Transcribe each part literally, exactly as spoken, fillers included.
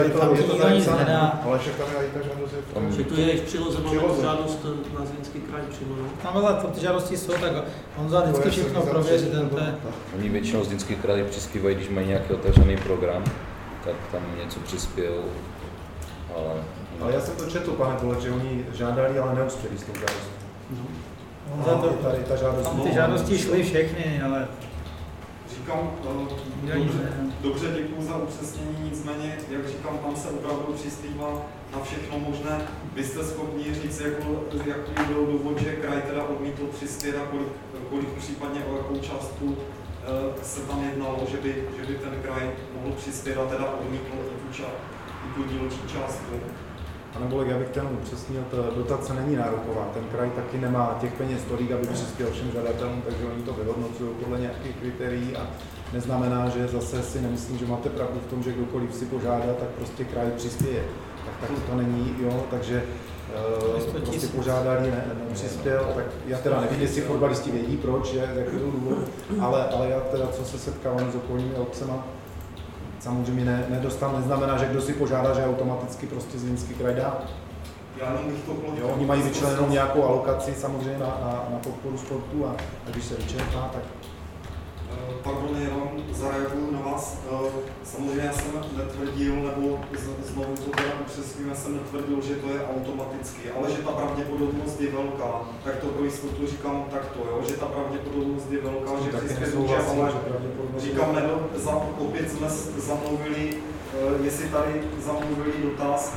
Tam je to nikdo nic zapsané, nedá. ale však tam je i ta žádost. je- Že tu je v příloze máme Příloze. žádost na Zlínský kraj přímo, no. Tam ale ty žádosti jsou, tak Honza vždycky všechno prověří, ten to je. Oni většinou Zlínský kraj přispívají, když mají nějaký otevřený program, tak tam něco přispějou, ale... Ale já jsem to četl, pane Pole, že oni žádali, ale neuspěli s tou žádostí. Honza to, tady ta žádost. tam ty žádosti šly všechny, ale Říkám, uh, dobře, dobře, děkuji za upřesnění, nicméně, jak říkám, tam se opravdu přispívá na všechno možné. Vy jste schopni říct, jako, jaký byl důvod, že kraj teda odmítl přispět a kolik, kolik případně o jakou částku uh, se tam jednalo, že by, že by ten kraj mohl přispět a teda odmítl i tu, ča, i tu dílčí částku. Pane Bolek, já bych ten upřesnil, ta dotace není nároková, ten kraj taky nemá těch peněz tolik, aby přispěl všem žadatelům, takže oni to vyhodnocují podle nějakých kritérií a neznamená, že zase si nemyslím, že máte pravdu v tom, že kdokoliv si požádá, tak prostě kraj přispěje. Tak taky to není, jo, takže uh, prostě požádali, ne, nepřispěl, tak já teda nevím, jestli fotbalisti vědí proč, je, jaký byl důvod, ale, ale já teda, co se setkávám s okolními obcema, samozřejmě ne, nedostal, neznamená, že kdo si požádá, že automaticky prostě Zlínský kraj dá. Já jenom bych to Jo, oni mají vyčlenou nějakou alokaci samozřejmě na, na, na podporu sportu a, a když se vyčerpá, tak... Pardon, jenom zareaguju na vás. Samozřejmě já jsem netvrdil, nebo znovu to teda upřesním, já jsem netvrdil, že to je automaticky, ale že ta pravděpodobnost je velká. Tak to pro jistotu říkám takto, jo? Že ta pravděpodobnost je velká, že přispět může, ale říkám, nedo, za, opět jsme zamluvili, jestli tady zamluvili dotaz,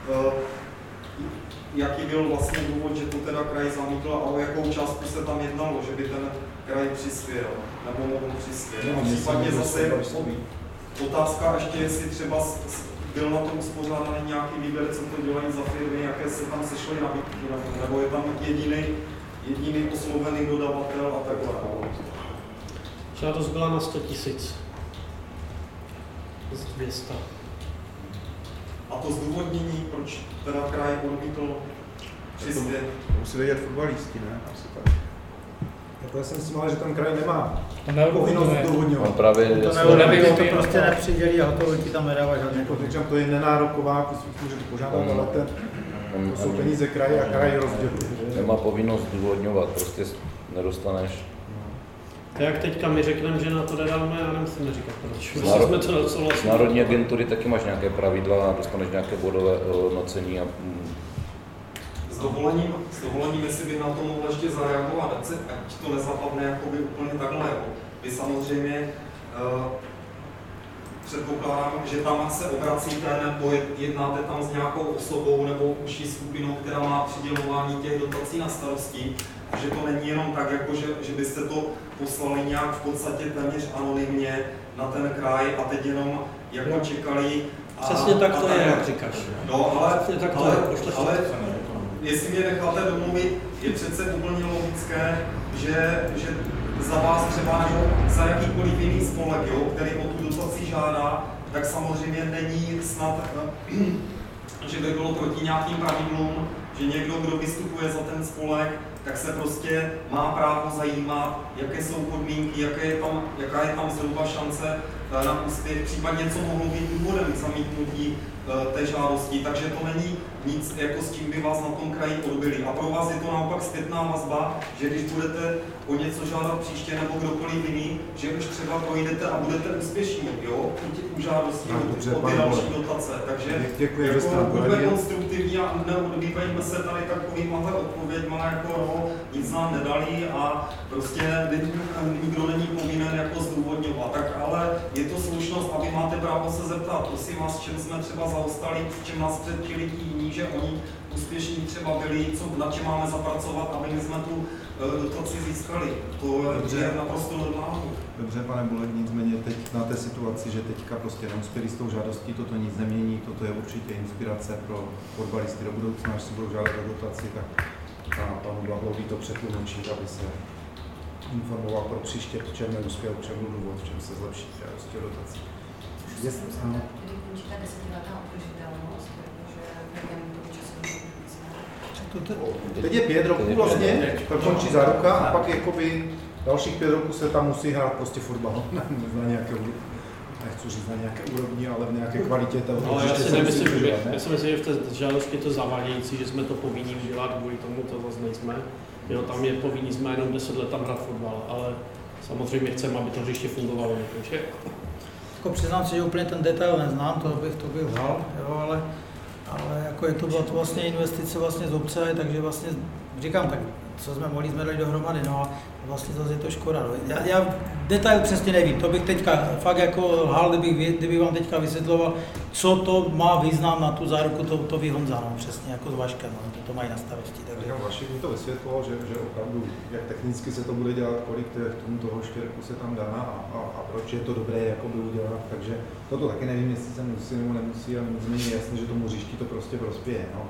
jaký byl vlastně důvod, že to teda kraj zamítl a o jakou částku se tam jednalo, že by ten kraj přispěl, nebo mohl přispět. No, případně zase otázka ještě, jestli třeba byl na tom uspořádaný nějaký výběr, co to dělají za firmy, jaké se tam sešly nabídky, nebo je tam jediný, jediný oslovený dodavatel a tak dále. Žádost byla na sto tisíc. Z dvě stě. A to zdůvodnění, proč teda kraj odmítl přispět? To musí vědět fotbalisti, ne? Asi tak. Jako já jsem si myslel, že ten kraj nemá povinnost zdůvodňovat. On právě to neví, to prostě nepřidělí a hotovo ti tam nedává žádný. Jako říkám, to je nenároková, může to požádat, ale ten, to jsou peníze kraje a kraj rozděluje. Nemá povinnost zdůvodňovat, prostě nedostaneš. Jak teďka my řekneme, že na to nedáme, já nemusíme říkat proč. Z, náro... jsme to neodsouhlasili. Z národní agentury taky máš nějaké pravidla, dostaneš nějaké bodové hodnocení a... S dovolením, s dovolením, jestli bych na to mohl ještě zareagovat, ať, se, ať to nezapadne jakoby úplně takhle. Jo. Vy samozřejmě uh, předpokládám, že tam se obracíte nebo jednáte tam s nějakou osobou nebo užší skupinou, která má přidělování těch dotací na starosti. Že to není jenom tak, jako že, že byste to poslali nějak v podstatě téměř anonymně na ten kraj a teď jenom jako čekali. A, přesně tak to a je, jak říkáš. No, ale, tak to ale, je, ale jestli mě necháte domluvit, je přece úplně logické, že, že za vás třeba nebo za jakýkoliv jiný spolek, jo, který o tu dotaci žádá, tak samozřejmě není snad, že by bylo proti nějakým pravidlům, že někdo, kdo vystupuje za ten spolek, tak se prostě má právo zajímat, jaké jsou podmínky, jaké je tam, jaká je tam zhruba šance na úspěch, případně co mohlo být důvodem k zamítnutí té žádosti, takže to není nic, jako s čím by vás na tom kraji odbyli. A pro vás je to naopak zpětná vazba, že když budete o něco žádat příště nebo kdokoliv jiný, že už třeba projdete a budete úspěšní, jo, u žádosti no, o, dobře, o ty další dotace. Takže děkuji, jako buďme konstruktivní a neodbývejme se tady takovýmhle odpověďma, jako no, nic nám nedali a prostě nikdo není povinen jako zdůvodňovat. Tak ale je to slušnost a vy máte právo se zeptat, prosím vás, čem jsme třeba zaostali, v čem nás předčili ti jiní, že oni úspěšní třeba byli, co, na čem máme zapracovat, aby my jsme tu uh, dotaci získali. To Dobře. je naprosto normální. Dobře, pane Bulek, nicméně teď na té situaci, že teďka prostě neuspěli s tou žádostí, toto nic nemění, toto je určitě inspirace pro fotbalisty do budoucna, až si budou žádat o dotaci, tak panu Blahlovi to přetlumočit, aby se informoval pro příště, v čem neuspěl, v čem byl důvod, v čem se zlepší žádosti o dotaci. Když končí ta desetiletá udržitelnost, protože nevím, to časově. Teď je pět roků vlastně, pak končí záruka a pak jakoby dalších pět roků se tam musí hrát prostě fotbal na nějaké nechci říct na nějaké úrovni, ale v nějaké kvalitě toho. No, já si nemyslím, že, já si myslím, že v té žádosti je to zavádějící, že jsme to povinni udělat, kvůli tomu to zase nejsme. Jo, tam je povinni jsme jenom deset let tam hrát fotbal, ale samozřejmě chceme, aby to hřiště fungovalo. Takže... Jako přiznám si, že úplně ten detail neznám, to bych to bych lhal, jo, ale, ale jako je to byla to vlastně investice vlastně z obce, takže vlastně říkám tak, co jsme mohli, jsme dali dohromady, no a vlastně zase je to škoda. No. Já, já detail přesně nevím, to bych teďka fakt jako lhal, kdybych, kdybych vám teďka vysvětloval, co to má význam na tu záruku, to, to ví Honza, no, přesně jako s Vaškem, no, to, to mají na starosti. Takže... Vašek mi to vysvětloval, že, že opravdu, jak technicky se to bude dělat, kolik k tomu toho štěrku se tam dá a, a, a proč je to dobré jakoby udělat, takže toto taky nevím, jestli se musí nebo nemusí, ale nicméně je jasné, že tomu hřišti to prostě prospěje. No.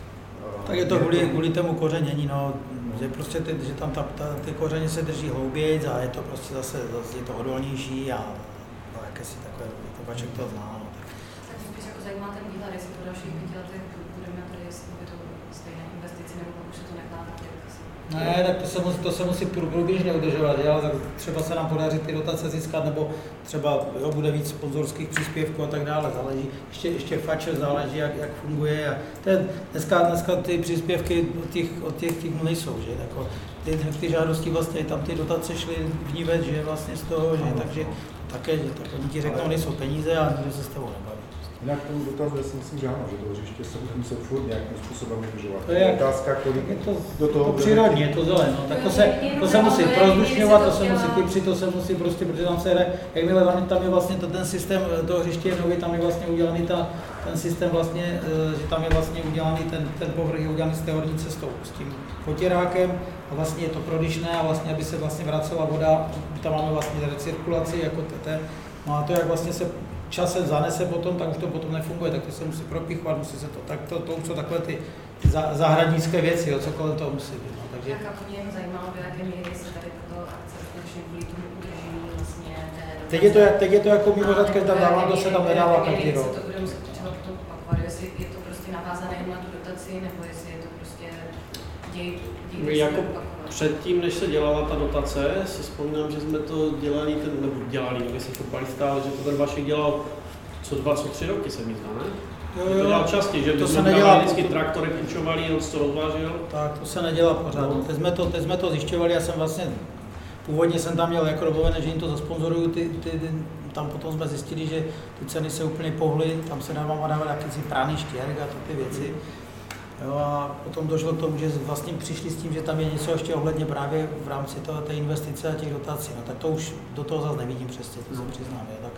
Tak je to kvůli, kvůli tomu kořenění, no, že prostě ty, že tam ta, ta, ty kořeny se drží hlouběji a je to prostě zase, zase je to odolnější a no, jakési takové, to Vašek to zná. No, tak. Tak mě jako zajímá ten výhled, jestli po dalších pěti letech budeme tady, jestli by to stejné investice, nebo už se to nechá tak, jak si... Ne, tak to se musí, to se musí průběžně udržovat, jo? Tak třeba se nám podaří ty dotace získat, nebo třeba jo, bude víc sponzorských příspěvků a tak dále, záleží, ještě, ještě fače záleží, jak, jak funguje. A ten, dneska, dneska ty příspěvky od těch, od těch, těch nejsou, že? Jako, ty, ty žádosti vlastně, tam ty dotace šly vnívet, že vlastně z toho, že? Takže také, že tak oni ti řeknou, nejsou peníze a nikdo se s tebou nebaví. Jinak tomu dotazu, já si myslím, že ano, že to hřiště se bude muset furt nějakým způsobem udržovat. To je otázka, kolik je to, do toho... To přírodní, je to zeleno, tak to se, to se musí prozdušňovat, to se musí kypřit, to se musí prostě, protože tam se hraje, jakmile tam, tam je vlastně to, ten systém toho hřiště je nový, tam je vlastně udělaný ta, ten systém vlastně, že tam je vlastně udělaný ten, ten povrch je udělaný z té horní cestou, s tím potěrákem a vlastně je to prodyšné a vlastně, aby se vlastně vracela voda, tam máme vlastně recirkulaci jako ten, no a to jak vlastně se časem zanese potom, tak už to potom nefunguje, tak to se musí propichovat, musí se to, tak to, to už jsou takové ty zahradnické věci, jo, co kolem toho musí být. No, takže... Tak a mě zajímalo, do jaké míry se tady tato akce skutečně kvůli tomu udržení vlastně té... Teď je to, teď je to jako mimořádka, že tam dává, to se tam nedává každý rok. To bude muset třeba potom opakovat, jestli je to prostě navázané jen na tu dotaci, nebo jestli je to prostě děj, děj jako předtím, než se dělala ta dotace, si vzpomínám, že jsme to dělali, ten, nebo dělali, nevím, jestli fotbalista, ale že to ten Vašek dělal co dva, co tři roky se mi zdá, ne? Jo, jo. To dělal častěji, že to jsme se nedělá vždycky traktory půjčovali, on to rozvážil. Tak, to se nedělá pořád. No. Teď, jsme to, teď jsme to zjišťovali, já jsem vlastně, původně jsem tam měl jako dovolené, že jim to zasponzoruju, ty, ty, ty, tam potom jsme zjistili, že ty ceny se úplně pohly, tam se dává dávat jakýsi prány štěrk a ty věci. Jo, a potom došlo k tomu, že vlastně přišli s tím, že tam je něco ještě ohledně právě v rámci toho, té investice a těch dotací. No, tak to už do toho zase nevidím přesně, to se přiznám. Jo, tak,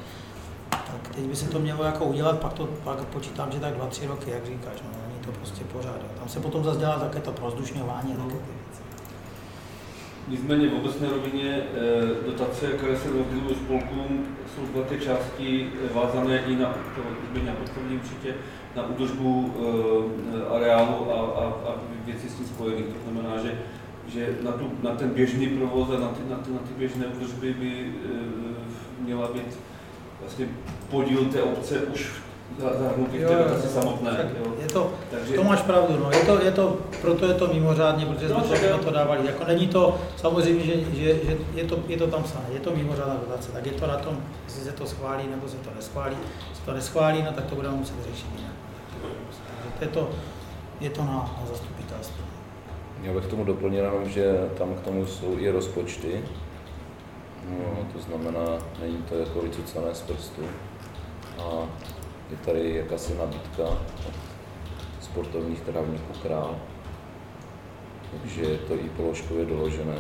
tak teď by se to mělo jako udělat, pak, to, pak počítám, že tak dva, tři roky, jak říkáš, no, není to prostě pořád. Jo. Tam se potom zase dělá také to prozdušňování a také ty věci. Nicméně v obecné rovině dotace, které se rozdělují spolkům, jsou z velké části vázané i na, to by nějak odpovědí určitě, na údržbu e, areálu a, a, a věci s tím spojených. To znamená, že, že na, tu, na ten běžný provoz a na ty, na ty, na ty běžné údržby by e, měla být vlastně podíl té obce už zahrnutý v té dotaci samotné. Je to, takže... to máš pravdu, no. je to, je to, proto je to mimořádně, protože jsme no, to, to dávali. Jako není to, samozřejmě, že, že, že je, to, je to tam psané, je to mimořádná dotace, tak je to na tom, jestli se to schválí nebo se to neschválí. Jestli to neschválí, no, tak to budeme muset řešit jinak. To je to, je to na, na zastupitelstvu. Já bych k tomu doplnil, že tam k tomu jsou i rozpočty. No, to znamená, není to jako vycucané z prstu. A je tady jakási nabídka od sportovních trávníků Král. Takže je to i položkově doložené,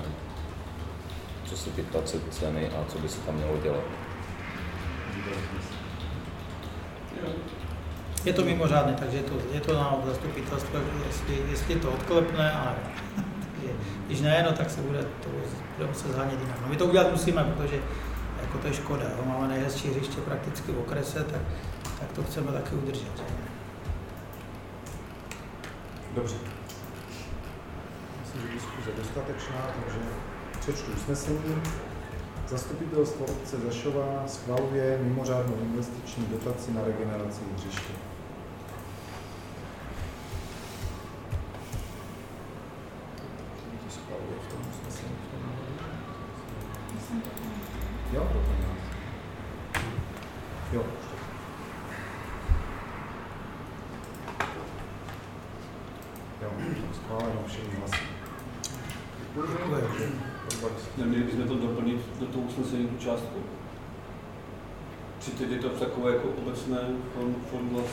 co se týká ceny a co by se tam mělo dělat. Je to mimořádné, takže je to, je to na zastupitelstvu, jestli, jestli to odklepne, ale když ne, no, tak se bude, to bude muset zhánět jinak. No, my to udělat musíme, protože jako to je škoda, jo. Máme nejhezčí hřiště prakticky v okrese, tak, tak to chceme taky udržet. Dobře. Myslím, že diskuze dostatečná, takže přečtu usnesení. Zastupitelstvo obce Zašová schvaluje mimořádnou investiční dotaci na regeneraci hřiště. Jo, Jo. Jo, schváleno všemi hlasy. Neměli bychom to doplnit do toho usnesení tu částku? Přijde to v takové jako obecné formulaci?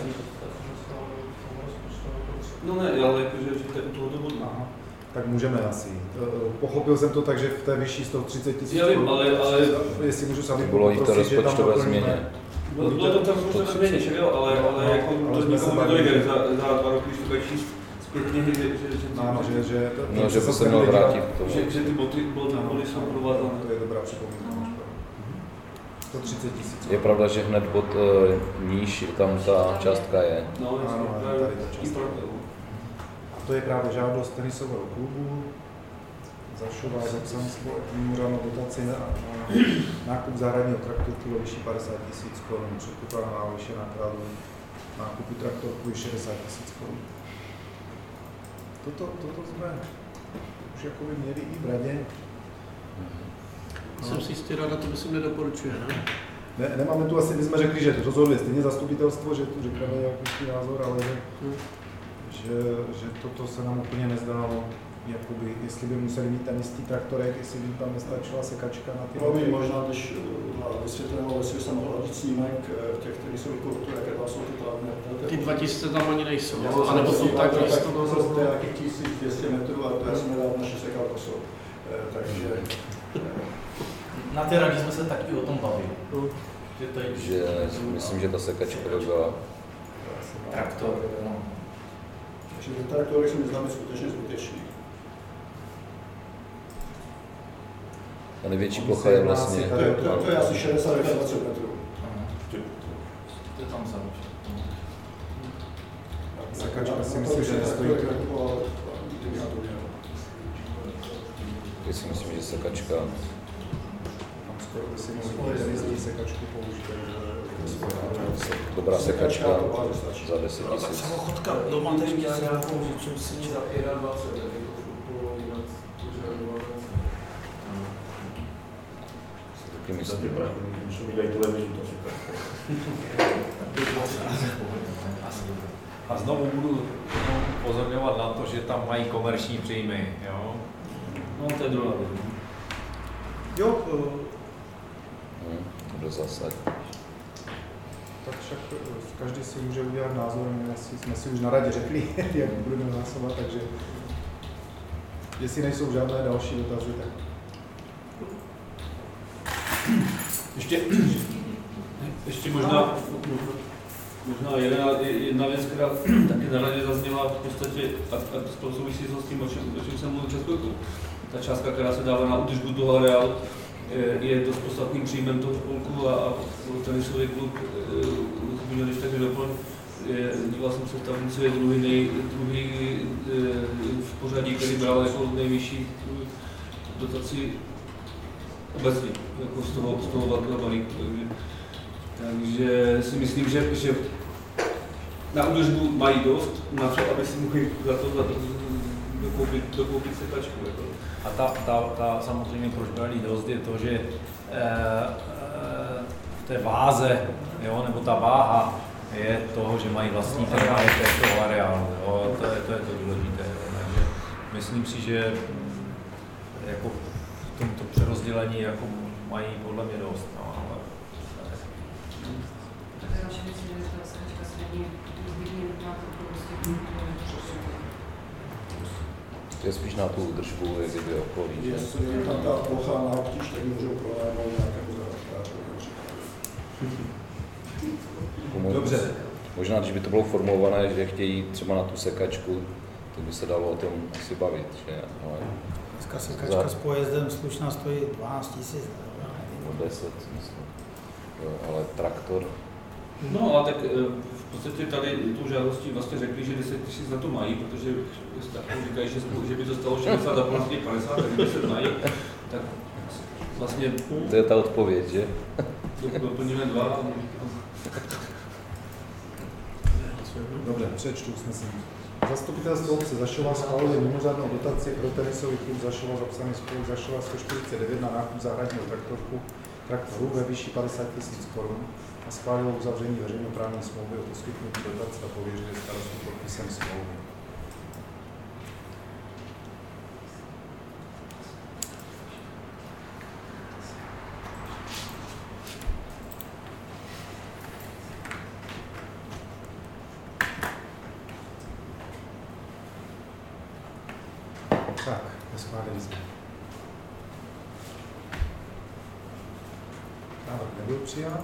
No ne, ale jakože to je u toho důvodu. Tak můžeme asi. Pochopil jsem to tak, že v té vyšší sto třicet tisíc. Já vím, ale, ale jestli můžu sami bylo i to rozpočtové změně. Bylo, bylo to tam rozpočtové změně, že jo, ale, ale no, jako ale to nikomu nedojde za, za dva roky, když to bude číst zpětně, že, že, že, no, že, že, to, no, že by se měl vrátit k tomu. Že, že ty boty, boty no, jsou provázané. To je dobrá připomínka. sto třicet tisíc. Je pravda, že hned pod uh, níž tam ta částka je. No, ano, tady ta částka. To je právě žádost tenisového klubu. Zašová zapsaný mimořádnou dotaci na, na nákup zahradního traktorku ve výši padesát tisíc korun. Předpokládaná výše nákladů nákupu traktorku je šedesát tisíc korun. Toto, toto jsme už jakoby měli i v radě. Jsem si jistě ráda, to by si nedoporučuje, ne? Ne, nemáme tu asi, my jsme řekli, že rozhodli stejně zastupitelstvo, že tu říkáme jaký názor, ale že, hmm. že, že toto se nám úplně nezdálo. Jakoby, jestli by museli mít ten jistý traktorek, jestli by tam nestačila sekačka na ty... No by možná, když na vysvětlenou, jestli jsem mohl hodit snímek těch, kteří jsou kultury, jaké tam jsou ty plavné. Ty dva tisíce tam ani nejsou, no, a nebo jsou tak místo. To jsou nějakých tisíc dvě stě metrů a to já jsem nedal naše sekalkosou. Takže... Na té radě jsme se taky o tom bavili. No. Že, tady, že myslím, že ta sekačka by byla... Traktor, no. Takže ty traktory se mi zdáme skutečně zbytečný. A největší plocha je vlastně... To je, to, to je asi šedesát až dvacet metrů. To je tam zaručeno. Sekačka si myslím, že nestojí. Já si myslím, že sekačka... Tam skoro by si mohli tenistí sekačku použít. Dobrá sekačka za deset tisíc. Samochodka doma teď dělá nějakou říčů si za dvacet pět. Taky myslím. A znovu budu upozorňovat na to, že tam mají komerční příjmy, jo? No, to je druhá. Jo. Hmm, to zase. Tak však každý si může udělat názor, my jsme si už na radě řekli, jak budeme hlasovat, takže jestli nejsou žádné další dotazy, tak... Ještě, ještě možná, možná jedna, jedna věc, která taky na radě zazněla v podstatě, a, a to souvisí s tím, o čem, o čem jsem mluvil před chvilkou. Ta částka, která se dává na údržbu toho areálu, je dost podstatným příjmem toho spolku a, a tenisový klub zmínil, když taky doplň. Díval jsem se tam, co je druhý, nej, druhý v pořadí, který bral jako nejvyšší dotaci obecně, jako z toho, z toho velkého balíku. Takže, takže si myslím, že, že na údržbu mají dost, na to, aby si mohli za to, za to dokoupit, dokoupit sekačku. Jako. A ta, ta, ta samozřejmě, proč brali dost, je to, že e, e, v té váze, jo, nebo ta váha je toho, že mají vlastní ten majetek toho areálu, jo, to je to, je to důležité. Takže myslím si, že jako v tomto přerozdělení jako mají podle mě dost. No, ale... Tak je další věc, že ta sekačka se není zbytně nutná, to prostě To je spíš na tu údržbu, jak kdyby okolí. Jestli je tam ta plocha na obtíž, tak můžou pronájmout nějakému zahrádkářovi. Dobře. Možná, když by to bylo formulované, že chtějí třeba na tu sekačku, tak by se dalo o tom asi bavit. Že? Ale dneska sekačka za... s pojezdem slušná stojí dvanáct tisíc. No deset, myslím. Jo, ale traktor. No a tak v podstatě tady tu žádostí vlastně řekli, že deset tisíc na to mají, protože říkají, že, že by to stalo šedesát a vlastně padesát, tak deset mají, tak vlastně... To je ta odpověď, že? Doplníme dva. Dobře, přečtu usnesení. Zastupitelstvo obce Zašova schváluje mimořádnou dotaci pro tenisový klub Zašova zapsaný spolek Zašova sto čtyřicet devět na nákup zahradního traktorku traktoru ve výši padesát tisíc korun. a schválilo uzavření veřejnoprávní smlouvy o poskytnutí dotace a pověřili starostu podpisem smlouvy. Tak, neschválili jsme. Návrh nebyl přijat.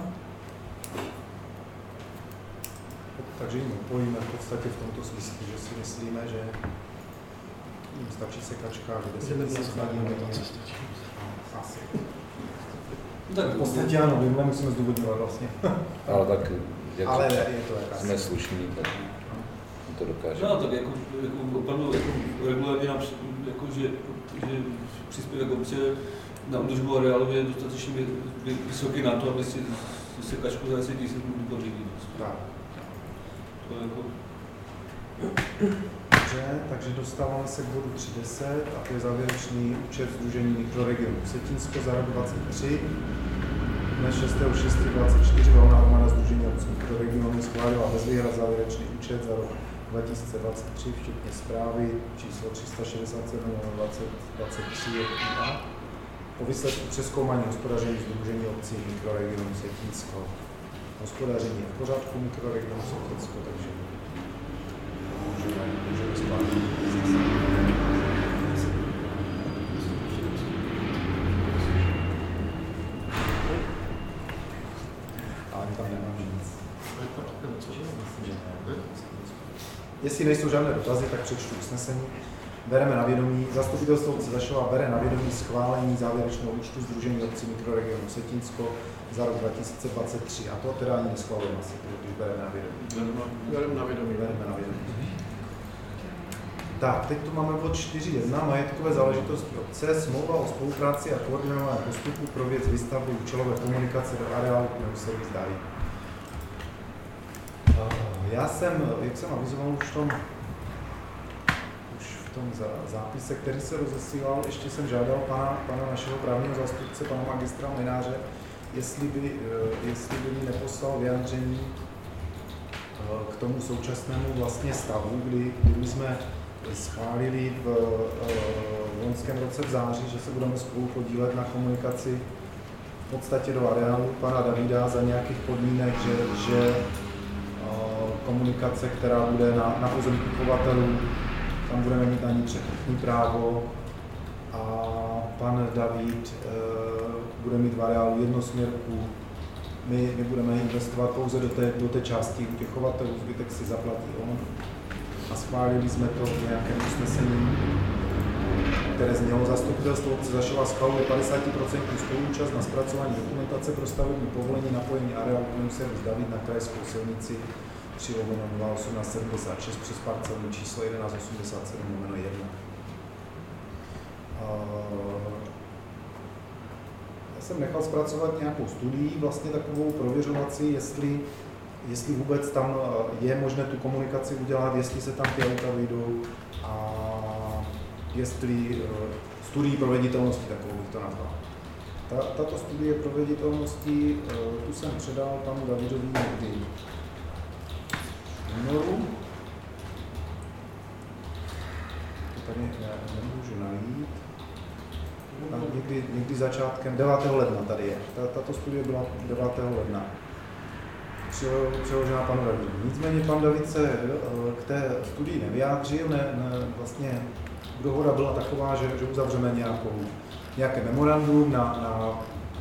Takže jim opojíme v podstatě v tomto smyslu, že si myslíme, že jim stačí sekačka, že deset tisíc schválíme. Asi. Tak v podstatě ano, my nemusíme zdůvodňovat vlastně. Ale tak, jak Ale je to jaká jsme slušní, tak to dokážeme. No, tak jako, jako opravdu jako regulárně nám, jako, že, že příspěvek obce na údržbu areálu je dostatečně vysoký na to, aby si sekačku za deset tisíc mohli pořídit. Tak. To je jako... Dobře, takže dostáváme se k bodu tři deset a to je závěrečný účet Sdružení mikroregionu Vsetínsko za rok dvacet tři. Dne šestého šestého dvacet čtyři valná hromada Sdružení obcí mikroregionu schválila bez výhrad závěrečný účet za rok dva tisíce dvacet tři, včetně zprávy číslo tři sta šedesát sedm dvacet dvacet tři a po výsledku přezkoumání hospodaření Sdružení obcí mikroregionu Vsetínsko. Hospodaření je v pořádku mikroregionu Vsetínsko, takže můžeme, můžeme spát. Ale tam nemám nic. Jestli nejsou žádné dotazy, tak přečtu usnesení. Bereme na vědomí, zastupitelstvo obce Zašova bere na vědomí schválení závěrečného účtu Sdružení obcí mikroregionu Vsetínsko za rok dva tisíce dvacet tři. A to teda ani neschvalujeme asi, když bereme na vědomí. Bereme na vědomí. Bereme na vědomí. Tak, teď tu máme bod čtyři jedna, majetkové záležitosti obce, smlouva o spolupráci a koordinovaném postupu pro věc výstavby účelové komunikace do areálu Pneuservice David. Já jsem, jak jsem avizoval už v tom, už v tom zápise, který se rozesílal, ještě jsem žádal pana, pana našeho právního zástupce, pana magistra Mlináře, jestli by, jestli by mi neposlal vyjádření k tomu současnému vlastně stavu, kdy, kdy my jsme schválili v, v loňském roce v září, že se budeme spolu podílet na komunikaci v podstatě do areálu pana Davida za nějakých podmínek, že, že komunikace, která bude na, na pozemí kupovatelů, tam budeme mít na ní předkupní právo a pan David e, bude mít v areálu jednosměrku. My, my budeme investovat pouze do té, do té části u těch chovatelů, zbytek si zaplatí on. A schválili jsme to v nějakém usnesení, které znělo zastupitelstvo obce Zašova schvaluje padesát procent spoluúčast na zpracování dokumentace pro stavební povolení napojení areálu Pneuservice David na krajskou silnici tři lomeno nula osmnáct sedmdesát šest přes parcelní číslo jedenáct osmdesát sedm lomeno jedna. Já jsem nechal zpracovat nějakou studii, vlastně takovou prověřovací, jestli, jestli vůbec tam je možné tu komunikaci udělat, jestli se tam ty auta vyjdou a jestli studii proveditelnosti, takovou bych to nazval. Ta, tato studie proveditelnosti, tu jsem předal panu Davidovi někdy únoru. To tady ne, nemůžu najít. Někdy, někdy začátkem devátého ledna tady je. Tato studie byla devátého ledna. Přeložená panu Davidu. Nicméně pan David se k té studii nevyjádřil. Ne, ne, vlastně dohoda byla taková, že, že uzavřeme nějakou, nějaké memorandum na, na,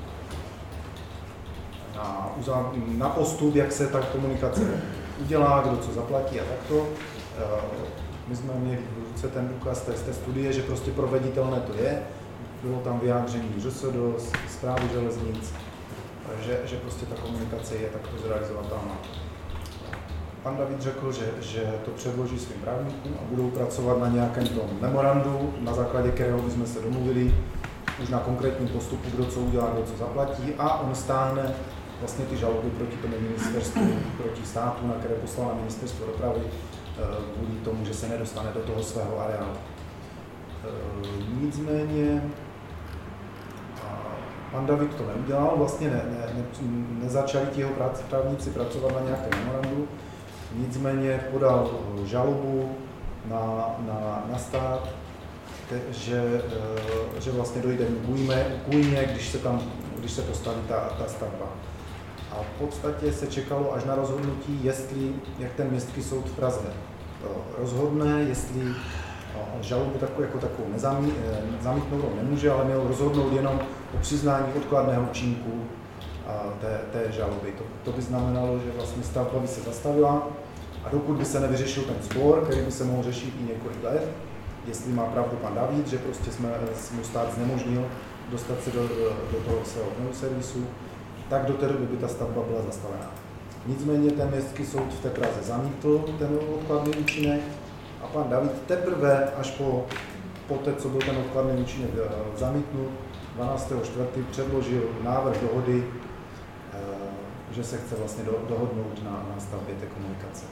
na, na postup, jak se ta komunikace udělá, kdo co zaplatí a takto. My jsme měli v ruce ten důkaz té, z té studie, že prostě proveditelné to je. Bylo tam vyjádření ŘSD, Správy železnic, že, že prostě ta komunikace je takto zrealizovatelná. Pan David řekl, že, že to předloží svým právníkům a budou pracovat na nějakém tom memorandu, na základě kterého bychom se domluvili už na konkrétním postupu, kdo co udělá, kdo co zaplatí a on stáhne vlastně ty žaloby proti tomu ministerstvu, proti státu, na které poslal na ministerstvo dopravy, kvůli tomu, že se nedostane do toho svého areálu. Nicméně pan David to neudělal, vlastně ne, ne, ne, nezačali ti jeho právníci pracovat na nějakém memorandu, nicméně podal žalobu na, na, na stát, te, že, že vlastně dojde k újmě, když se tam, když se postaví ta, ta stavba. A v podstatě se čekalo až na rozhodnutí, jestli, jak ten městský soud v Praze rozhodne, jestli žalobu takovou, jako takovou nezamí, zamítnout nemůže, ale měl rozhodnout jenom o přiznání odkladného účinku té, té žaloby. To, to by znamenalo, že vlastně stavba by se zastavila a dokud by se nevyřešil ten spor, který by se mohl řešit i několik let, jestli má pravdu pan David, že prostě jsme mu stát znemožnil dostat se do, do toho svého servisu, tak do té doby by ta stavba byla zastavená. Nicméně ten městský soud v té Praze zamítl ten odkladný účinek a pan David teprve až po, po té, co byl ten odkladný účinek zamítnut, dvanáctého čtvrtého předložil návrh dohody, že se chce vlastně do, dohodnout na, na stavbě té komunikace.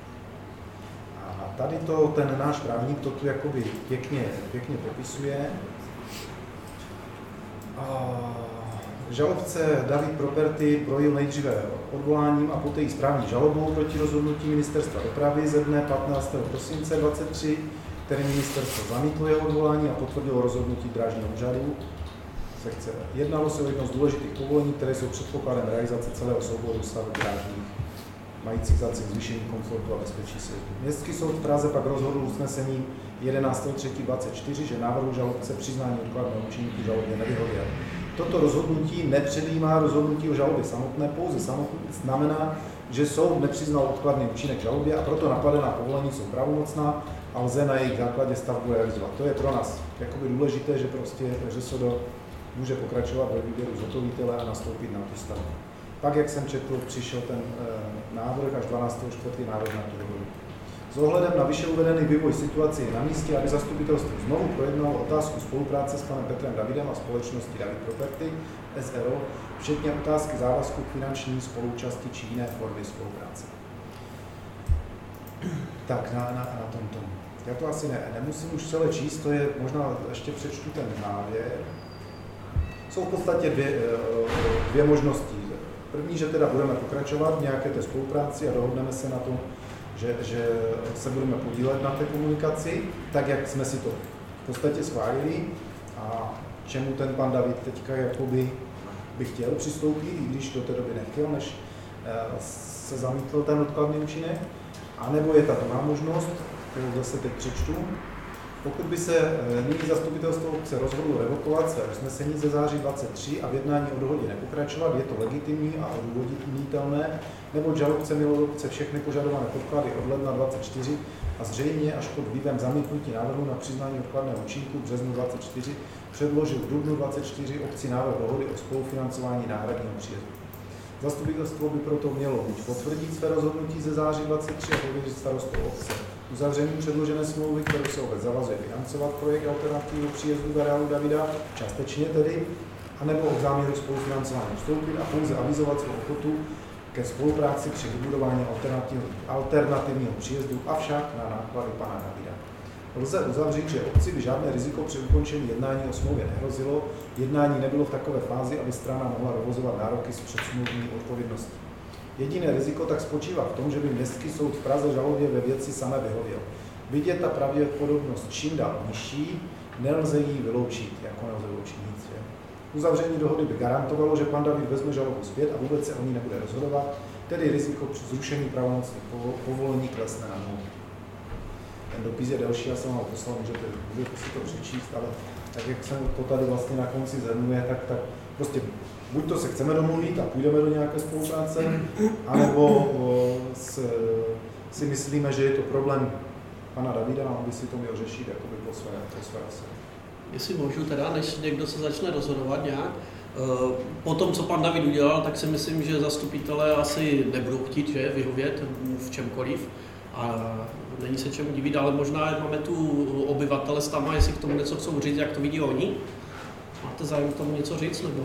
A tady to ten náš právník to tu jakoby pěkně, pěkně popisuje. A žalobce David Property projil nejdříve odvoláním a poté i správní žalobou proti rozhodnutí ministerstva dopravy ze dne patnáctého prosince dvacet tři, který ministerstvo zamítlo jeho odvolání a potvrdilo rozhodnutí drážního úřadu. Sekce. Jednalo se o jedno z důležitých povolení, které jsou předpokladem realizace celého souboru staveb drážních, majících za cíl zvýšení komfortu a bezpečí sjezdu. Městský soud v Praze pak rozhodl usnesením jedenáctého třetího dvacet čtyři, že návrhu žalobce přiznání odkladného účinku žalobě nevyhověl. Toto rozhodnutí nepředjímá rozhodnutí o žalobě samotné, pouze samotné znamená, že soud nepřiznal odkladný účinek žalobě a proto napadená povolení jsou pravomocná a lze na jejich základě stavbu realizovat. To je pro nás jakoby důležité, že prostě ŘSD může pokračovat ve výběru zhotovitele a nastoupit na tu stavbu. Pak, jak jsem četl, přišel ten e, návrh až dvanáctého čtvrtého návrh na tu dohodu. S ohledem na vyše uvedený vývoj situace je na místě, aby zastupitelstvo znovu projednalo otázku spolupráce s panem Petrem Davidem a společností David Property S R O, včetně otázky závazku k finanční spoluúčasti či jiné formy spolupráce. Tak, na, na, na tom tom. Já to asi ne, nemusím už celé číst, to je, možná ještě přečtu ten závěr. Jsou v podstatě dvě, dvě možnosti. První, že teda budeme pokračovat v nějaké té spolupráci a dohodneme se na tom, že, že se budeme podílet na té komunikaci, tak jak jsme si to v podstatě schválili a čemu ten pan David teďka jakoby by chtěl přistoupit, i když do té doby nechtěl, než se zamítl ten odkladný účinek. A nebo je ta druhá možnost, kterou zase teď přečtu. Pokud by se nyní zastupitelstvo obce rozhodlo revokovat své usnesení ze září dvacet tři a v jednání o dohodě nepokračovat, je to legitimní a odůvodnitelné, neboť žalobce mělo do obce všechny požadované podklady od ledna dvacet čtyři a zřejmě až pod vlivem zamítnutí návrhu na přiznání odkladného účinku v březnu dvacet čtyři předložil v dubnu dvacet čtyři obci návrh dohody o spolufinancování náhradního příjezdu. Zastupitelstvo by proto mělo buď potvrdit své rozhodnutí ze září dvacet tři a pověřit starostu obce uzavřením předložené smlouvy, kterou se obec zavazuje financovat projekt alternativního příjezdu v areálu Davida, částečně tedy, anebo od záměru spolufinancování vstoupit a pouze avizovat svou ochotu ke spolupráci při vybudování alternativního příjezdu, avšak na náklady pana Davida. Lze uzavřít, že obci by žádné riziko při ukončení jednání o smlouvě nehrozilo, jednání nebylo v takové fázi, aby strana mohla dovozovat nároky z předsmluvní odpovědnosti. Jediné riziko tak spočívá v tom, že by městský soud v Praze žalobě ve věci samé vyhověl. Byť je ta pravděpodobnost čím dál nižší, nelze ji vyloučit, jako nelze vyloučit nic. Je. Uzavření dohody by garantovalo, že pan David vezme žalobu zpět a vůbec se o ní nebude rozhodovat, tedy riziko při zrušení pravomocných povolení klesne na nulu. Ten dopis je delší, já jsem ho poslal, můžete, můžete si to přečíst, ale tak jak jsem to tady vlastně na konci zhrnuje, tak, tak prostě buď to se chceme domluvit a půjdeme do nějaké spolupráce, anebo o, s, si myslíme, že je to problém pana Davida a on by si to měl řešit jakoby po své, po své osobě. Jestli můžu teda, než někdo se začne rozhodovat nějak, po tom, co pan David udělal, tak si myslím, že zastupitelé asi nebudou chtít, že, vyhovět v čemkoliv. A není se čemu divit, ale možná máme tu obyvatele stama, jestli k tomu něco chcou říct, jak to vidí oni. Máte zájem k tomu něco říct, nebo?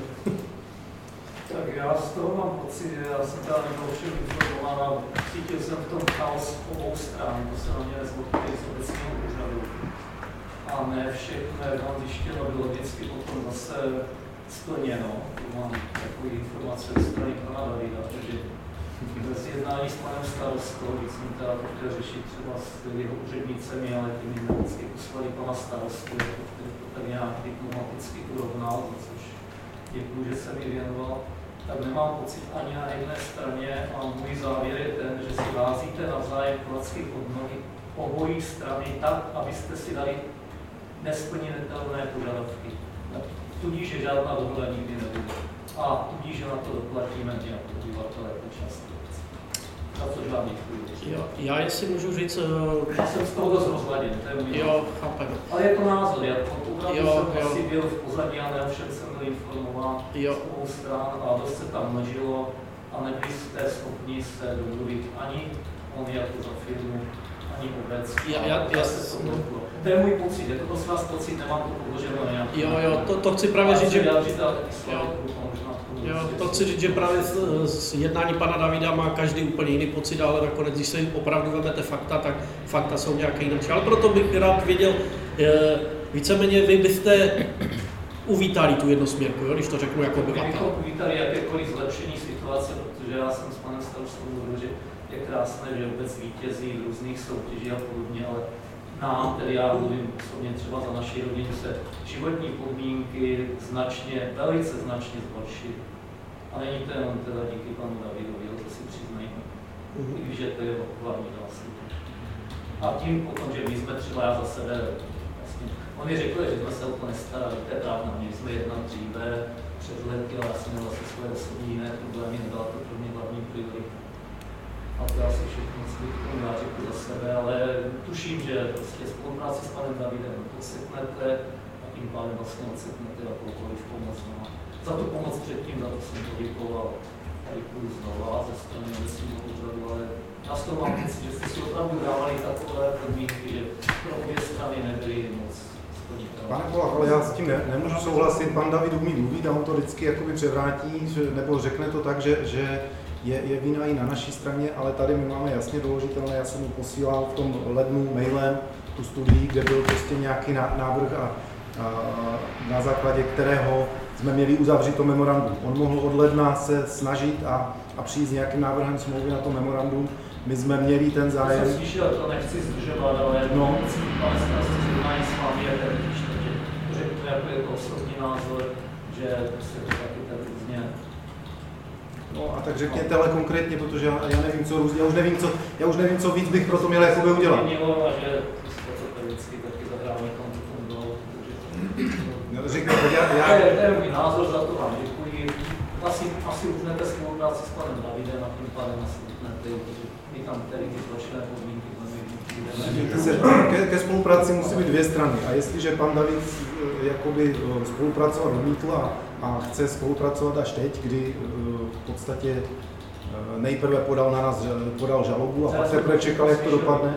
Tak já z toho mám pocit, že já jsem teda nebyl všem informován a cítil jsem v tom chaos obou stran, to se na mě nezvodky z obecního úřadu. A ne všechno, jak vám zjištěno, by logicky potom zase splněno. Mám takové informace ze strany pana Davida, takže bez jednání s panem starostou, když jsem teda to chtěl řešit třeba s jeho úřednicemi, ale ty mi vždycky poslali pana starostu, který to tak nějak diplomaticky urovnal, což děkuji, že se mi věnoval. Tak nemám pocit ani na jedné straně a můj závěr je ten, že si vázíte navzájem klacky pod nohy obojí strany tak, abyste si dali nesplnitelné požadavky. Tudíž, že žádná dohoda nikdy nebude. A tudíž, že na to doplatíme my jako obyvatelé jako často. Za to žádný děkuji. Jo, já jestli můžu říct... Já jsem z toho dost rozhleděn, to je můj Jo, chápem. Ale je to názor, já opravdu jsem asi byl v pozadí a ne všem jsem byl informován z obou stran a dost se tam mlžilo a nebyli jste schopni se domluvit ani on jako za firmu, ani obec. Já, já, já, se to, to je můj pocit, je to prosím vás pocit, nemám to podloženo nějaký. Jo, jo, to, to chci právě říct, že... Jo. Jo, to chci říct, že právě z, z jednání pana Davida má každý úplně jiný pocit, ale nakonec, když se opravdu vezmete fakta, tak fakta jsou nějaké jiné. Ale proto bych rád věděl, e, víceméně vy byste uvítali tu jednosměrku, jo, když to řeknu jako obyvatel. Kdybychom uvítali jakékoliv zlepšení situace, protože já jsem s panem starostou mluvil, že je krásné, že vůbec vítězí v různých soutěžích a podobně, ale nám, tedy já mluvím osobně třeba za naši rodinu, se životní podmínky značně, velice značně zhoršily. A není to jenom teda díky panu Davidovi, to si přiznejme, i když je to jeho hlavní zásluha. A tím potom, že my jsme třeba, já za sebe, vlastně, on mi řekl, že jsme se o to nestarali, to je pravda, měli jsme jednat dříve, před lety, ale já jsem měl zase svoje osobní jiné problémy, nebyla to pro mě hlavní priorita. A to asi všechno si já řekl za sebe, ale tuším, že prostě spolupráci s panem Davidem odseknete a tím pádem vlastně odseknete jakoukoliv pomoc. No. Za tu pomoc předtím, za to jsem poděkoval a děkuji znova ze strany obecního úřadu, ale já z toho mám pocit, že jste si opravdu dávali takové podmínky, že pro obě strany nebyly moc splnitelné. Pane Polach, ale já s tím ne, nemůžu souhlasit, pan David umí mluvit a on to vždycky jakoby převrátí, že, nebo řekne to tak, že, že Je, je vina i na naší straně, ale tady my máme jasně doložitelné, já jsem mu posílal v tom lednu mailem tu studii, kde byl prostě nějaký návrh, a, a na základě kterého jsme měli uzavřít to memorandum. On mohl od ledna se snažit a, a přijít s nějakým návrhem smlouvy na to memorandum. My jsme měli ten zájem. Já jsem slyšel, to nechci zdržovat, ale no. Pane starosti, zrovnání s vámi je ten, že řeknu jako je to osobní názor, že se to taky tak různě. No a tak řekněte ale konkrétně, protože já, já nevím, co já už nevím, co, já už nevím, co víc bych pro to měl jakoby udělat. Mělo, že to vždycky taky zahráme kontaktem dolů. Řekněte, já... já... To je můj názor, za to vám děkuji. Asi, asi utnete spolupráci s panem Davidem a tím pádem asi utnete, protože my tam tady ty zločinné podmínky budeme. Ke, ke spolupráci musí být dvě strany a jestliže pan David jakoby spolupracovat odmítl a, a chce spolupracovat až teď, kdy v podstatě nejprve podal na nás podal žalobu a pak teprve čekal, jak to dopadne.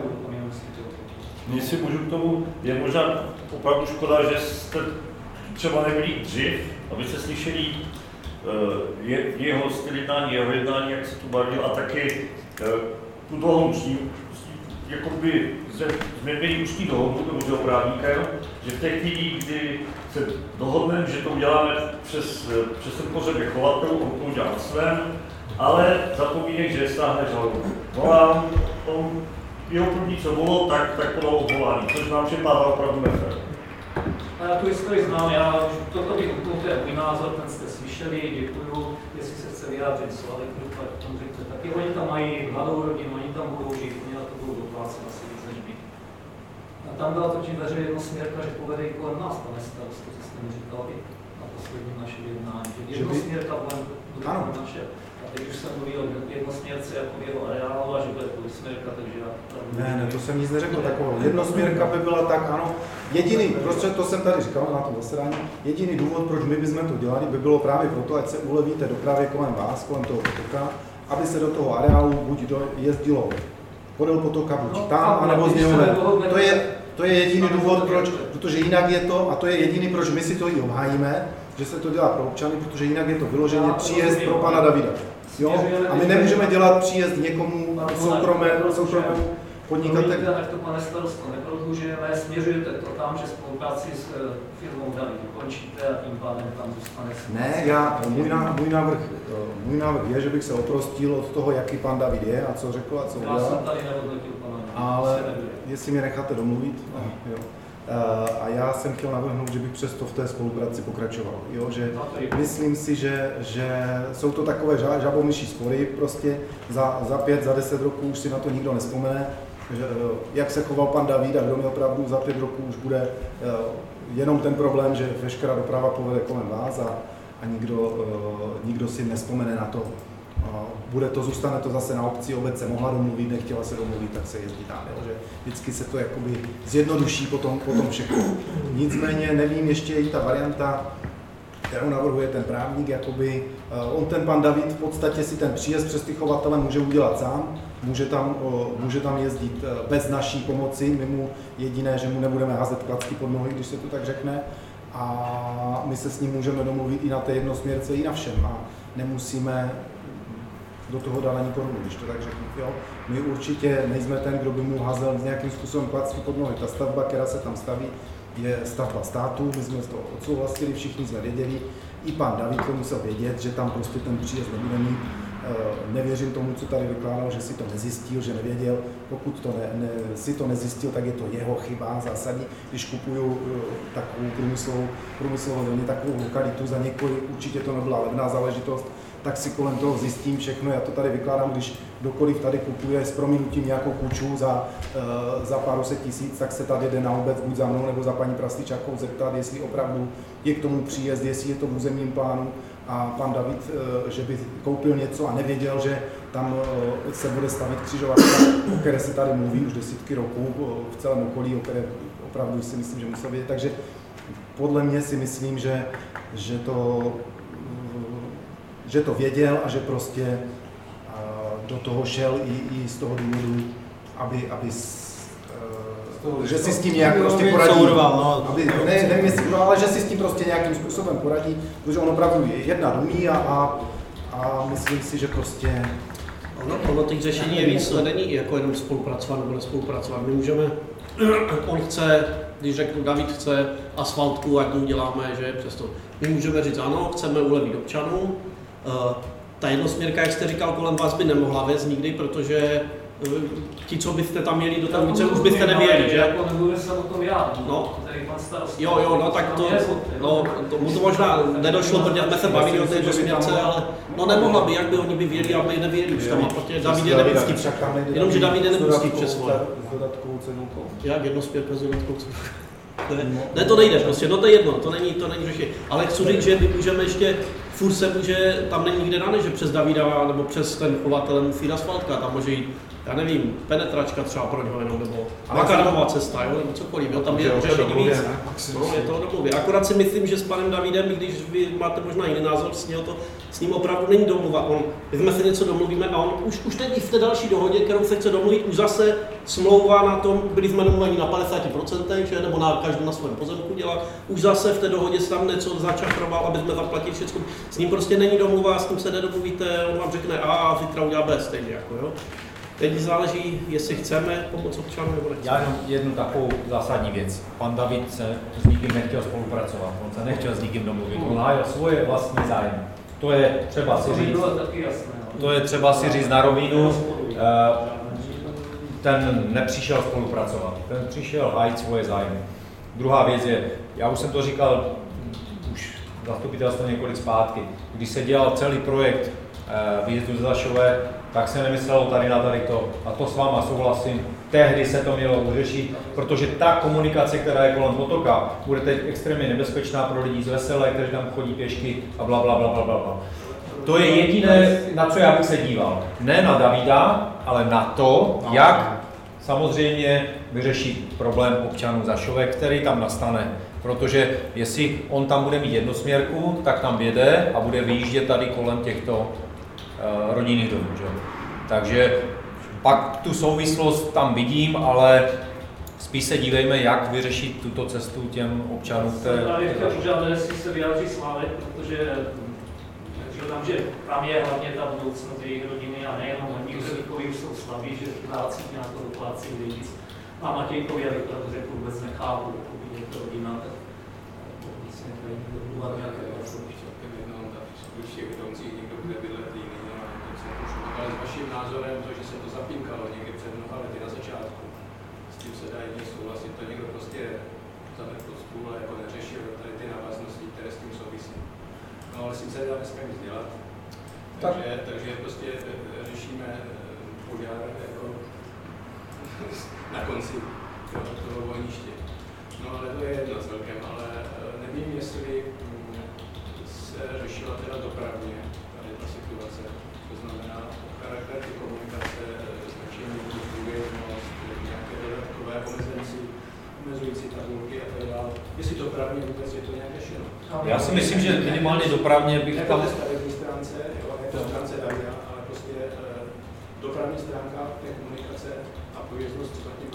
Jestli můžu k tomu, je možná opravdu škoda, že jste třeba nebyli dřív, abyste slyšeli je, jeho styl jednání, jeho jednání, jak se tu bavil a taky tu dohodu s ním, jakoby jsme měli už tý dohodu, nebo s právníkem, že v té chvíli, kdy se dohodneme, že to uděláme přes, přes ten pořadek chovatelů, on to udělá svém, ale za podmínek, že stáhne žalobu. Volám, on, jeho první, co bylo, tak, tak podal odvolání, což nám připadá opravdu nefér. A já tu historii znám, já toto bych úplně můj názor, ten jste slyšeli, děkuju, jestli se chce vyjádřit, co ale tak tam řekne, taky oni tam mají mladou rodinu, oni tam budou žít, oni na to budou doplácet asi víc než my. A tam byla totiž veře jednosměrka, že povede i kolem nás, pane starostu, co jste mi říkali na posledním našem jednání, že jednosměrka bude naše. A teď už jsem mluví o jednosměrce jako v jeho areálu a že bude dvojsměrka, takže já... Ne, ne, to jsem nic neřekl takového. Jednosměrka by byla tak, ano. Jediný, prostě to jsem tady říkal na tom zasedání, jediný důvod, proč my bychom to dělali, by bylo právě proto, ať se ulevíte dopravě kolem vás, kolem toho potoka, aby se do toho areálu buď do, jezdilo podél potoka, buď no, tam, anebo z něho ven. To je, to je jediný důvod, proč, protože jinak je to, a to je jediný, proč my si to i obhájíme, že se to dělá pro občany, protože jinak je to vyloženě příjezd pro pana Davida. Jo? A my nemůžeme dělat příjezd někomu soukromému, podnikatel... Tak to, pane starosto, neprodlužujeme, směřujete to tam, že spolupráci s firmou David ukončíte a tím pádem tam zůstane... Ne, já, můj, ná, můj, návrh, můj návrh je, že bych se oprostil od toho, jaký pan David je a co řekl a co udělal. Já jsem tady neodletil pana. Ale jestli mě necháte domluvit, jo. A já jsem chtěl navrhnout, že bych přesto v té spolupráci pokračoval. Jo? Že myslím si, že, že jsou to takové žabomyší spory, prostě za, za pět, za deset roků už si na to nikdo nespomene, že, jak se choval pan David a kdo měl pravdu, za pět roků už bude jenom ten problém, že veškerá doprava povede kolem vás a, a nikdo, nikdo si nespomene na to. Bude to, zůstane to zase na obci, obec se mohla domluvit, nechtěla se domluvit, tak se jezdí tam, jo, že vždycky se to jakoby zjednoduší potom, potom všechno. Nicméně nevím, ještě i ta varianta, kterou navrhuje ten právník, jakoby, on ten pan David v podstatě si ten příjezd přes ty chovatele může udělat sám, může tam, může tam jezdit bez naší pomoci, my mu jediné, že mu nebudeme házet klacky pod nohy, když se to tak řekne, a my se s ním můžeme domluvit i na té jednosměrce, i na všem a nemusíme do toho dala nikomu, když to tak řeknu. Jo? My určitě nejsme ten, kdo by mu hazel nějakým způsobem klacky pod nohy. Ta stavba, která se tam staví, je stavba státu, my jsme to odsouhlasili, všichni jsme věděli, i pan David to musel vědět, že tam prostě ten příjezd nebude mít. Nevěřím tomu, co tady vykládal, že si to nezjistil, že nevěděl. Pokud to ne, ne, si to nezjistil, tak je to jeho chyba zásadní. Když kupuju takovou průmyslovou, průmyslovou země, takovou lokalitu za několik, určitě to nebyla levná záležitost, tak si kolem toho zjistím všechno. Já to tady vykládám, když kdokoliv tady kupuje s prominutím nějakou kuču za, uh, za pár set tisíc, tak se tady jde na obec buď za mnou nebo za paní Prasličákovou zeptat, jestli opravdu je k tomu příjezd, jestli je to v územním plánu. A pan David, uh, že by koupil něco a nevěděl, že tam uh, se bude stavit křižovatka, o které se tady mluví už desítky roků uh, v celém okolí, o které opravdu si myslím, že musel vědět. Takže podle mě si myslím, že, že to že to věděl a že prostě do toho šel i, i z toho důvodu, aby, aby s, uh, že si s tím nějak prostě poradí, aby, ne, nevím jestli urval, ale že si s tím prostě nějakým způsobem poradí, protože on opravdu jedna umí a, a, a myslím si, že prostě... Ono, ono těch řešení je víc, to není jako jenom spolupracovat nebo nespolupracovat. My můžeme, on chce, když řeknu David chce asfaltku, ať to uděláme, že přesto. My můžeme říct ano, chceme ulevit občanům. Uh, ta jednosměrka, jak jste říkal, kolem vás by nemohla vést nikdy, protože uh, ti, co byste tam měli do té ulice, už byste nevěděli, že? Jako nemluvil jsem o tom já, no. Tady pan starosta. Jo, jo, no tak to, no, tomu to možná nedošlo, protože jsme se bavili o té jednosměrce, ale no nemohla by, jak by oni by věděli, aby nevěděli už tam, a protože David je nepustí, jenomže David je nepustí přes svoje. Jak jednosměrka s dodatkovou cenulkou? Ne, ne, to nejde prostě, no to je jedno, to není, to není řešení. Ale chci říct, že my můžeme ještě, furt se může, tam není nikde dáne, že přes Davida nebo přes ten chovatel musí asfaltka, tam může jít, já nevím, penetračka třeba pro něho jenom, nebo makadamová cesta, jo, nebo cokoliv, jo, tam je řešení víc, no, je to domluvě. Akorát si myslím, že s panem Davidem, když vy máte možná jiný názor, s, něho to, s ním opravdu není domluva, on, my jsme se něco domluvíme a on už, už teď v té další dohodě, kterou se chce domluvit, už zase smlouva na tom, byli jsme domluveni na padesát procent, že, nebo na každý na svém pozemku dělat, už zase v té dohodě se tam něco začafroval, aby jsme zaplatili všechno. S ním prostě není domluva, s tím se nedomluvíte, on vám řekne A a zítra udělá B stejně, jako jo. Teď záleží, jestli chceme pomoct občanům nebo nechceme. Já jenom jednu takovou zásadní věc. Pan David se s nikým nechtěl spolupracovat, on se nechtěl s nikým domluvit, on hájil svoje vlastní zájmy. To je třeba si říct, to je třeba si říct na rovinu, ten nepřišel spolupracovat, ten přišel hájit svoje zájmy. Druhá věc je, já už jsem to říkal, už zastupitelstvo několik zpátky, když se dělal celý projekt výjezdu z Zašové, tak se nemyslelo tady na tady to. A to s váma souhlasím, tehdy se to mělo uřešit, protože ta komunikace, která je kolem potoka, bude teď extrémně nebezpečná pro lidi z Veselé, kteří tam chodí pěšky a bla, bla, bla, bla, bla. To je jediné, na co já bych se díval. Ne na Davida, ale na to, jak samozřejmě vyřešit problém občanů Zašové, který tam nastane. Protože jestli on tam bude mít jednosměrku, tak tam jede a bude vyjíždět tady kolem těchto uh, rodinných domů. Že? Takže pak tu souvislost tam vidím, ale spíš se dívejme, jak vyřešit tuto cestu těm občanům, které... Já bych chtěl požádat, jestli se vyjádří Slávek, protože říkám, že tam je hlavně ta budoucnost jejich rodiny a nejenom oni Uhlíkovi už jsou slabí, že doplácí nějakou doplácí víc. A Matějkovi, já bych to řekl, vůbec nechápu, pokud je to rodina, tak vlastně to není dobovat nějaké pracovní. Určitě v domcích někdo bude bydlet jiný, ale s vaším názorem, to, že se to zapínkalo někdy před mnoha lety na začátku, s tím se dá jedině souhlasit, to někdo prostě zavedl pod stůl a jako neřešil tady ty návaznosti, které s tím souvisí. No ale s tím se dá dneska nic dělat, takže, takže prostě řešíme požár jako na konci toho vojniště. No ale to je jedno celkem, ale nevím, jestli se řešila teda dopravně tady ta situace, to znamená charakter ty komunikace, značení průběžnost, nějaké dodatkové omezenci, omezující tabulky a tak dále. Jestli dopravně vůbec je to nějak řešeno. Já si myslím, že minimálně dopravně bych tam... tam... Ne stavební stránce, jo, je to stránce Davida, ale prostě eh, dopravní stránka té komunikace a pověznost třeba tím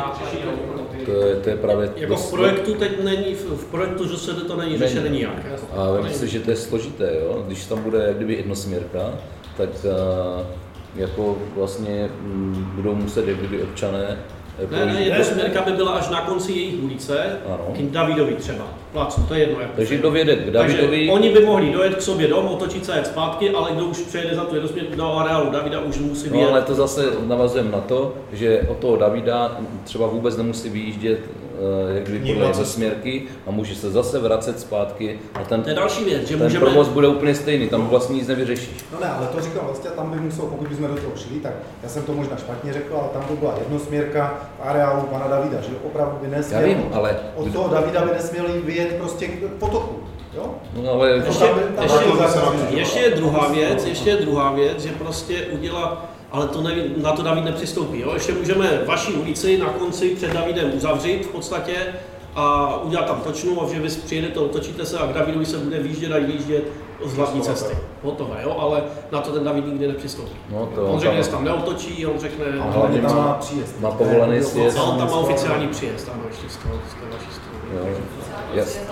To je, to je právě jako v projektu teď není, v projektu, že se to není řešené nijak. A vem si, že to je složité, jo? Když tam bude jak kdyby jednosměrka, tak uh, jako vlastně m, budou muset jak kdyby občané. Ne, ne, jednosměrka by byla až na konci jejich ulice, k Davidovi třeba, Placu, to je jedno. Jak Takže kdo vyjede k Davidovi... Takže oni by mohli dojet k sobě dom, otočit se a jet zpátky, ale kdo už přejede za tu jednosměrku do areálu Davida, už musí vyjet. No ale to zase navazujeme na to, že od toho Davida třeba vůbec nemusí vyjíždět jak kdyby podle jednosměrky a může se zase vracet zpátky a ten, to je další věc, že ten můžeme... provoz bude úplně stejný, tam vlastně nic nevyřešíš. No ne, ale to říkal vlastně, tam by musel, pokud bychom do toho šli, tak já jsem to možná špatně řekl, ale tam by byla jednosměrka v areálu pana Davida, že opravdu by nesměl, vím, ale... od toho Davida by nesměli vyjet prostě k potoku. Jo? No, ale ještě, ještě, ještě je druhá věc, ještě je druhá věc, že prostě udělat, ale to neví, na to David nepřistoupí. Jo? Ještě můžeme vaši ulici na konci před Davidem uzavřít v podstatě a udělat tam točnu, a že vy přijedete, otočíte se a k Davidovi se bude výjíždět a výjíždět z hlavní cesty. Hotové, jo? Ale na to ten David nikdy nepřistoupí. No to on řekne, že tam neotočí, on řekne... A hlavně tam má příjezd. Má povolený sjezd. A on tam má oficiální příjezd, ano, ještě z toho, z té vaší strany. Yes.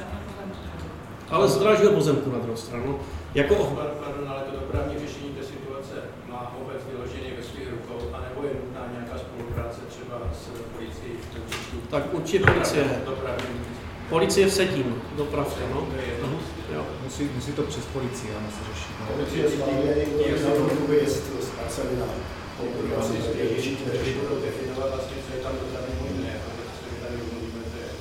Ale z dražího pozemku na druhou stranu. Jako... Pardon, ale to dopravní řešení té situace má obec vyloženě ve svých rukou, anebo je nutná nějaká spolupráce třeba s policií? Tak určitě policie. Policie v Setín, dopravka, no. Jo. Musí, musí to přes policii, ano, se řeší. Policie zvládne i na to vyjezd z parcely na komunikaci. Když budou definovat vlastně, co je tam dopravně možné, a co je tady umluvíme, to je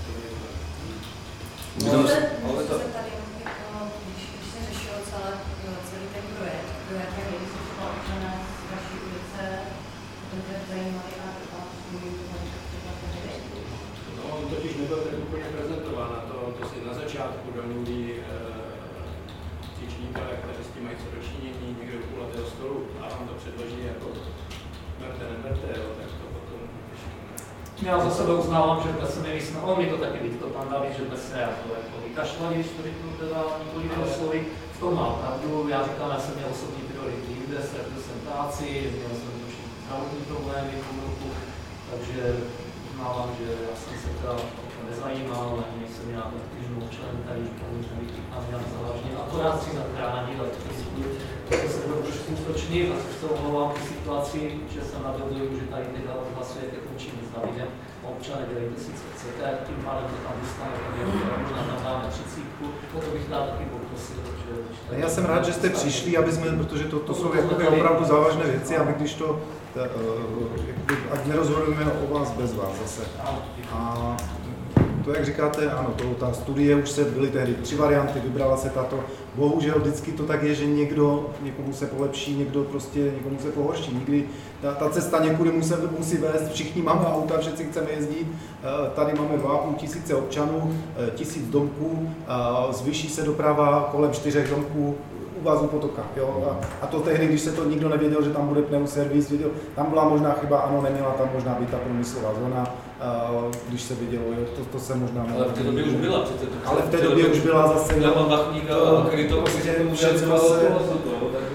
to je Když se řešil celý ten projekt, do jaké míry se třeba občané z vaší ulice dobře zajímali a můžu to No, on totiž nebyl tak úplně prezentován na to, to si na začátku domluví ti činitelé, kteří s tím mají co dočinění, někde u kulatého stolu a vám to předloží jako merte, nemerte, jo, tak to potom Já za sebe uznávám, že dnes se nejsme, on mi to taky vytkl, pan David, že dnes se jako vykašlali, když to řeknu teda několik slovy, v tom má pravdu, já říkám, já jsem měl osobní priority jinde, ztratil jsem práci, měl jsem trošku zdravotní problémy v tom roku, takže uznávám, že já jsem se teda nezajímal, ani nejsem nějak aktivním občanem, tady nic nevytýkám nějak závažně, akorát si na rádi, ale to takže se budu trošku útočnit a se omlouvám v situaci, že jsem nabil dojem, že tady teď hlasujete končím s Davidem. Občane, dělejte si, co chcete, tím pádem to tam dostanete, možná tam dáme třicítku, to bych rád taky poprosil. Že... Já jsem rád, že jste přišli, aby jsme, protože to, to jsou jakoby opravdu závažné věci, aby když to, jakoby, ať nerozhodujeme o vás bez vás zase. A to, jak říkáte, ano, to, ta studie už se, byly tehdy tři varianty, vybrala se tato. Bohužel vždycky to tak je, že někdo, někomu se polepší, někdo prostě, někomu se pohorší. Nikdy ta, ta cesta někudy musí, musí vést, všichni máme auta, všichni chceme jezdit. Tady máme dva a půl tisíce občanů, tisíc domků, zvýší se doprava kolem čtyřech domků u vás u potoka. Jo? A, a to tehdy, když se to nikdo nevěděl, že tam bude pneuservis, věděl, tam byla možná chyba, ano, neměla tam možná být ta průmyslová zóna, když se vidělo, jo, to, to se možná... Ale v té době už byla přece. Ale v té době už byla zase... Já mám Bachníka a Krytova, že všechno se...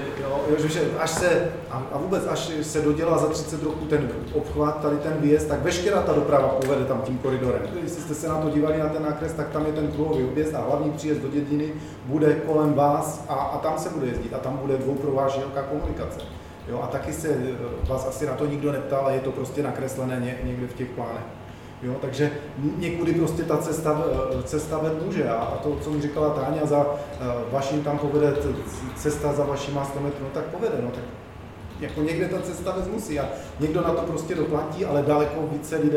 jo, že až se, a vůbec až se dodělá za třicet roků ten obchvat, tady ten výjezd, tak veškerá ta doprava povede tam tím koridorem. Když jste se na to dívali na ten nákres, tak tam je ten kruhový objezd a hlavní příjezd do Dědiny bude kolem vás a, a tam se bude jezdit a tam bude dvouprová široká komunikace. Jo, a taky se vás asi na to nikdo neptal, ale je to prostě nakreslené někde v těch plánech. Jo, takže někudy prostě ta cesta, cesta ved může a to, co mi říkala Táňa, za vaším tam povede cesta za vašima sto metrů, no tak povede, no tak jako někde ta cesta vez musí a někdo na to prostě doplatí, ale daleko více lidé